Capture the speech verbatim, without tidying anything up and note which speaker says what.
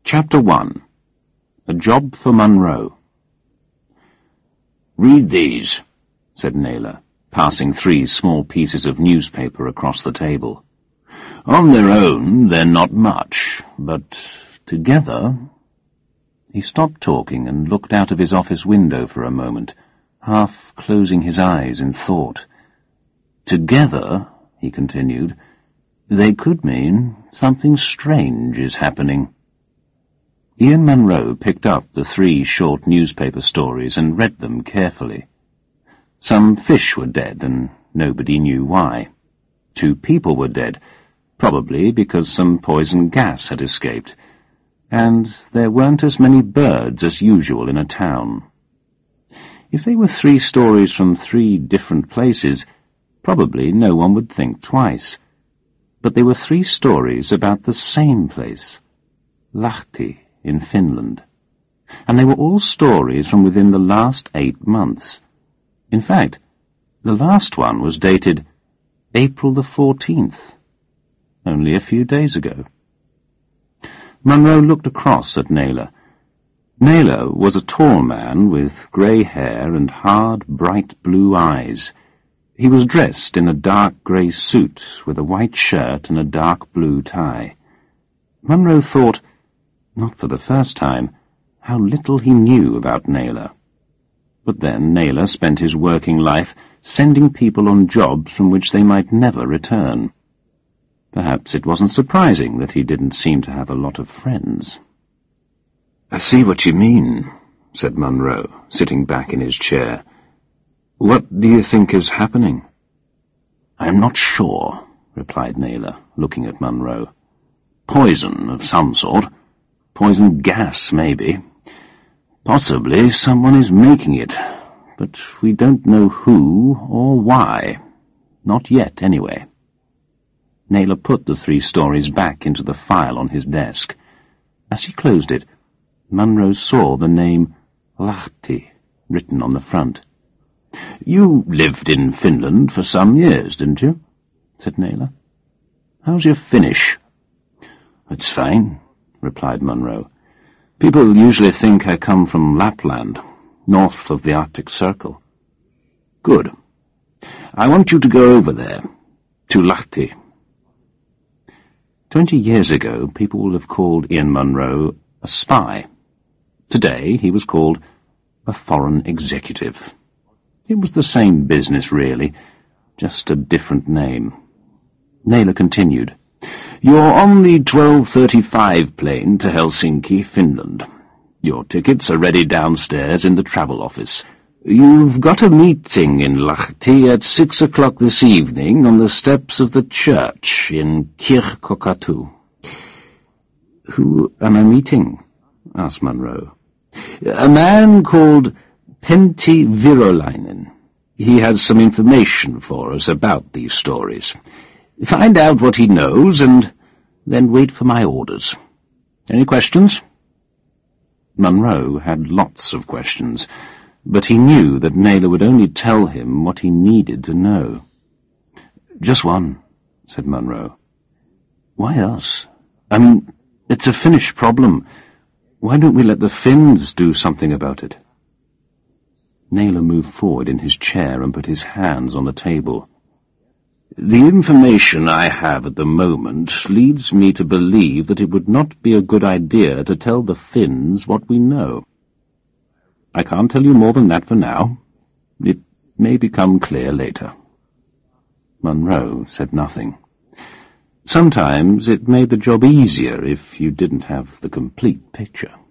Speaker 1: Chapter one. A Job for Munro. "Read these," said Naylor, passing three small pieces of newspaper across the table. "On their own, they're not much, but together—" He stopped talking and looked out of his office window for a moment, half closing his eyes in thought. "Together," he continued, "they could mean something strange is happening." Ian Munro picked up the three short newspaper stories and read them carefully. Some fish were dead, and nobody knew why. Two people were dead, probably because some poison gas had escaped, and there weren't as many birds as usual in a town. If they were three stories from three different places, probably no one would think twice. But they were three stories about the same place, Lahti in Finland, and they were all stories from within the last eight months. In fact, the last one was dated April the fourteenth, only a few days ago. Munro looked across at Naylor. Naylor was a tall man with grey hair and hard, bright blue eyes. He was dressed in a dark grey suit with a white shirt and a dark blue tie. Munro thought, not for the first time, how little he knew about Naylor. But then Naylor spent his working life sending people on jobs from which they might never return. Perhaps it wasn't surprising that he didn't seem to have a lot of friends. "I see what you mean," said Munro, sitting back in his chair. "What do you think is happening?" "I'm not sure," replied Naylor, looking at Munro. "Poison of some sort. Poison gas, maybe. Possibly someone is making it, but we don't know who or why. Not yet, anyway." Naylor put the three stories back into the file on his desk. As he closed it, Munro saw the name Lahti written on the front. "You lived in Finland for some years, didn't you?" said Naylor. "How's your Finnish?" "It's fine," replied Munro. "People usually think I come from Lapland, north of the Arctic Circle." "Good. I want you to go over there, to Lahti." Twenty years ago, people would have called Ian Munro a spy. Today, he was called a foreign executive. It was the same business, really, just a different name. Naylor continued, "You're on the twelve thirty-five plane to Helsinki, Finland. Your tickets are ready downstairs in the travel office. You've got a meeting in Lahti at six o'clock this evening on the steps of the church in Kirkkokatu." "Who am I meeting?" asked Munro. "A man called Pentti Virolainen. He has some information for us about these stories. Find out what he knows, and then wait for my orders. Any questions?" Munro had lots of questions, but he knew that Naylor would only tell him what he needed to know. "Just one," said Munro. "Why us? I mean, it's a Finnish problem. Why don't we let the Finns do something about it?" Naylor moved forward in his chair and put his hands on the table. "The information I have at the moment leads me to believe that it would not be a good idea to tell the Finns what we know. I can't tell you more than that for now. It may become clear later." Munro said nothing. Sometimes it made the job easier if you didn't have the complete picture.